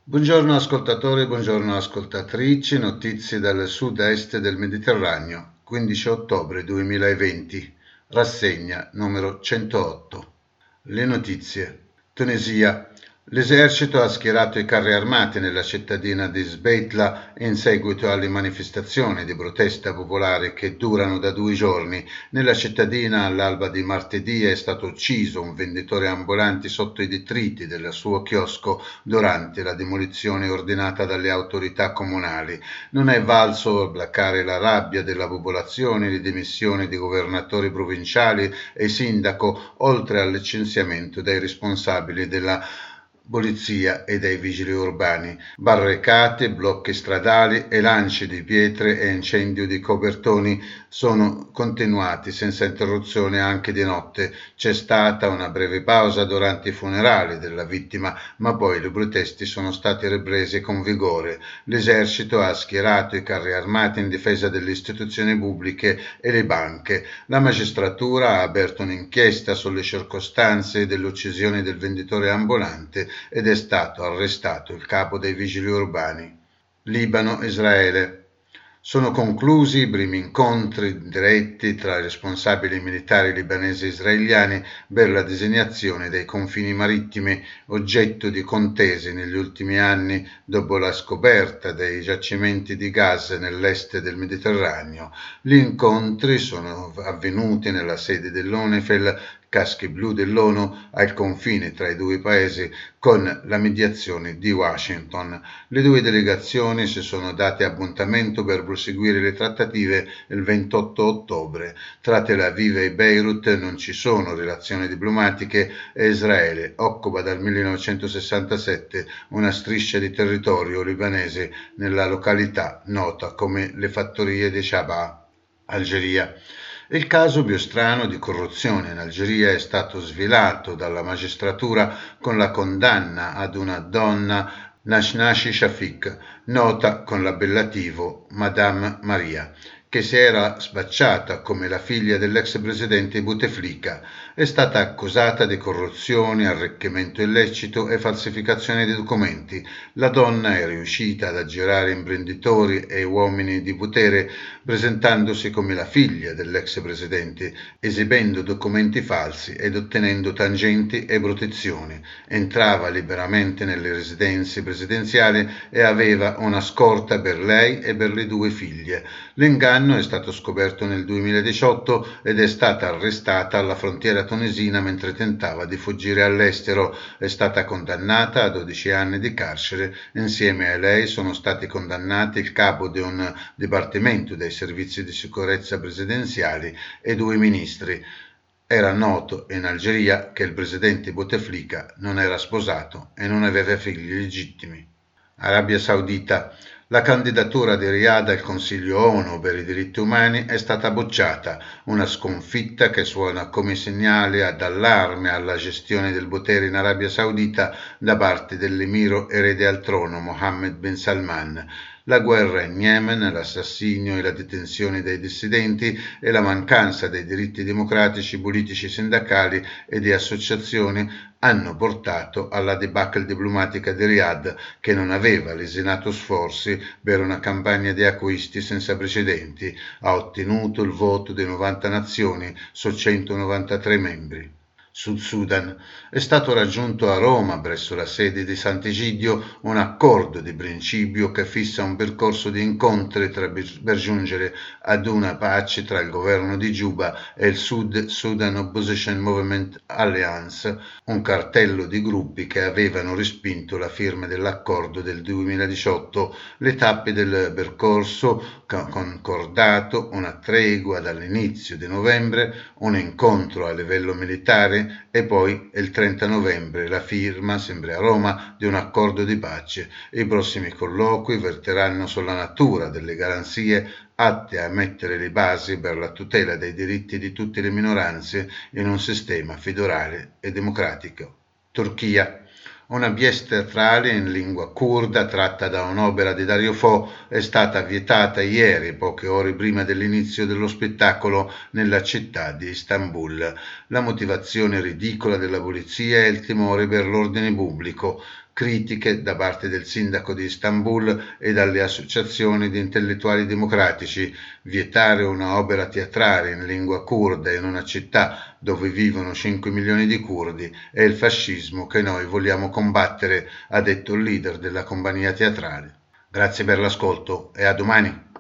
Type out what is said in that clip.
Buongiorno ascoltatori, buongiorno ascoltatrici, notizie dal sud-est del Mediterraneo, 15 ottobre 2020, rassegna numero 108. Le notizie. Tunisia. L'esercito ha schierato i carri armati nella cittadina di Sbeitla in seguito alle manifestazioni di protesta popolare che durano da 2 giorni. Nella cittadina all'alba di martedì è stato ucciso un venditore ambulante sotto i detriti del suo chiosco durante la demolizione ordinata dalle autorità comunali. Non è valso placare la rabbia della popolazione, le dimissioni di governatori provinciali e sindaco, oltre al licenziamento dei responsabili della polizia e dai vigili urbani, barricate, blocchi stradali e lanci di pietre e incendio di copertoni sono continuati senza interruzione anche di notte. C'è stata una breve pausa durante i funerali della vittima, ma poi le proteste sono state riprese con vigore. L'esercito ha schierato i carri armati in difesa delle istituzioni pubbliche e le banche. La magistratura ha aperto un'inchiesta sulle circostanze dell'uccisione del venditore ambulante ed è stato arrestato il capo dei vigili urbani. Libano-Israele. Sono conclusi i primi incontri diretti tra i responsabili militari libanesi e israeliani per la designazione dei confini marittimi, oggetto di contese negli ultimi anni dopo la scoperta dei giacimenti di gas nell'est del Mediterraneo. Gli incontri sono avvenuti nella sede dell'UNIFIL, caschi blu dell'ONU, al confine tra i due paesi, con la mediazione di Washington. Le due delegazioni si sono date appuntamento per proseguire le trattative il 28 ottobre. Tra Tel Aviv e Beirut non ci sono relazioni diplomatiche e Israele occupa dal 1967 una striscia di territorio libanese nella località nota come le fattorie di Shabaa. Algeria. Il caso più strano di corruzione in Algeria è stato svelato dalla magistratura con la condanna ad una donna, Nashnashi Shafik, nota con l'appellativo Madame Maria, che si era spacciata come la figlia dell'ex presidente Bouteflika. È stata accusata di corruzione, arricchimento illecito e falsificazione di documenti. La donna è riuscita ad aggirare imprenditori e uomini di potere presentandosi come la figlia dell'ex presidente, esibendo documenti falsi ed ottenendo tangenti e protezioni. Entrava liberamente nelle residenze presidenziali e aveva una scorta per lei e per le due figlie. L'inganno è stato scoperto nel 2018 ed è stata arrestata alla frontiera tunisina mentre tentava di fuggire all'estero. È stata condannata a 12 anni di carcere. Insieme a lei sono stati condannati il capo di un dipartimento dei servizi di sicurezza presidenziali e 2 ministri. Era noto in Algeria che il presidente Bouteflika non era sposato e non aveva figli legittimi. Arabia Saudita. La candidatura di Riyadh al Consiglio ONU per i diritti umani è stata bocciata, una sconfitta che suona come segnale d'allarme alla gestione del potere in Arabia Saudita da parte dell'emiro erede al trono Mohammed bin Salman. La guerra in Yemen, l'assassinio e la detenzione dei dissidenti e la mancanza dei diritti democratici, politici, sindacali e di associazioni hanno portato alla debacle diplomatica di Riyadh, che non aveva lesinato sforzi per una campagna di acquisti senza precedenti. Ha ottenuto il voto di 90 nazioni su 193 membri. Sud Sudan. È stato raggiunto a Roma, presso la sede di Sant'Egidio, un accordo di principio che fissa un percorso di incontri per giungere ad una pace tra il governo di Giuba e il Sud Sudan Opposition Movement Alliance, un cartello di gruppi che avevano respinto la firma dell'accordo del 2018. Le tappe del percorso concordato, una tregua dall'inizio di novembre, un incontro a livello militare e poi il 30 novembre la firma, sempre a Roma, di un accordo di pace. I prossimi colloqui verteranno sulla natura delle garanzie atte a mettere le basi per la tutela dei diritti di tutte le minoranze in un sistema federale e democratico. Turchia. Una pièce teatrale in lingua curda tratta da un'opera di Dario Fo è stata vietata ieri, poche ore prima dell'inizio dello spettacolo, nella città di Istanbul. La motivazione ridicola della polizia è il timore per l'ordine pubblico. critiche da parte del sindaco di Istanbul e dalle associazioni di intellettuali democratici. Vietare una opera teatrale in lingua curda in una città dove vivono 5 milioni di curdi è il fascismo che noi vogliamo combattere, ha detto il leader della compagnia teatrale. Grazie per l'ascolto e a domani.